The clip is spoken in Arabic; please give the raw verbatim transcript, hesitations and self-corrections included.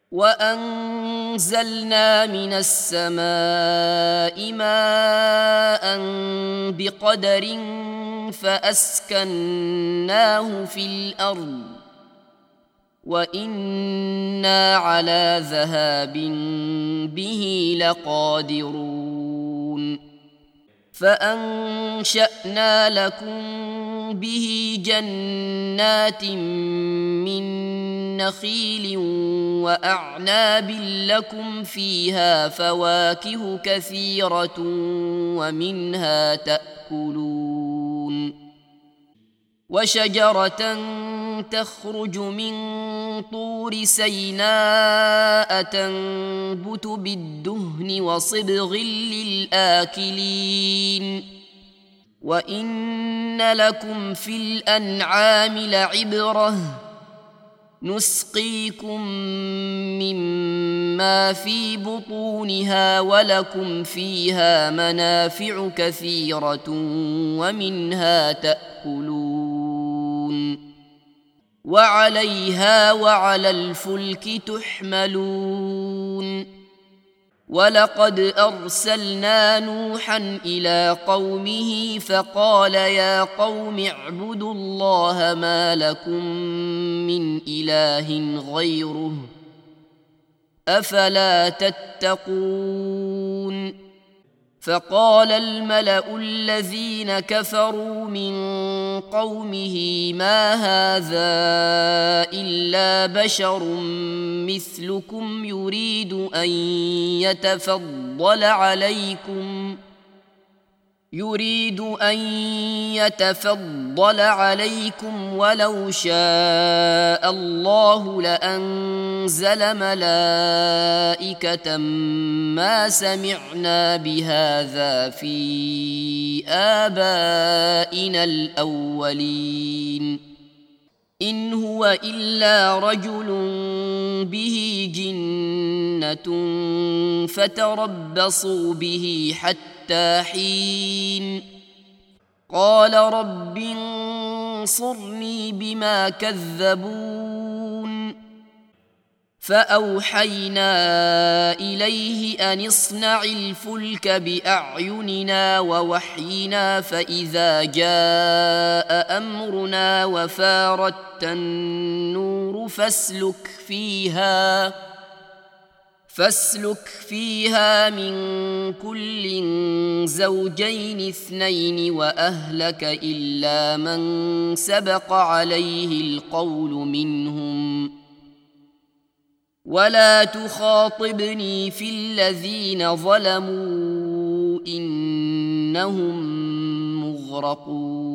وأنزلنا من السماء ماء بقدر فأسكناه في الأرض وإنا على ذهاب به لقادرون فأنشأنا لكم به جنات من نخيل وأعناب لكم فيها فواكه كثيرة ومنها تأكلون وشجرة تخرج من طور سيناء تنبت بالدهن وصبغ للآكلين وإن لكم في الأنعام لعبرة نسقيكم مما في بطونها ولكم فيها منافع كثيرة ومنها تأكلون وعليها وعلى الفلك تحملون ولقد أرسلنا نوحا إلى قومه فقال يا قوم اعبدوا الله ما لكم من إله غيره أفلا تتقون فقال الملأ الذين كفروا من قومه ما هذا إلا بشر مثلكم يريد أن يتفضل عليكم يريد أن يتفضل عليكم ولو شاء الله لأنزل ملائكة ما سمعنا بهذا في آبائنا الأولين إن هو إلا رجل به جنة فتربصوا به حتى حين قال رب انصرني بما كذبون فأوحينا إليه أن اصنع الفلك بأعيننا ووحينا فإذا جاء أمرنا وفارت النور فاسلك فيها فاسلك فيها من كل زوجين اثنين وأهلك إلا من سبق عليه القول منهم ولا تخاطبني في الذين ظلموا إنهم مغرقون.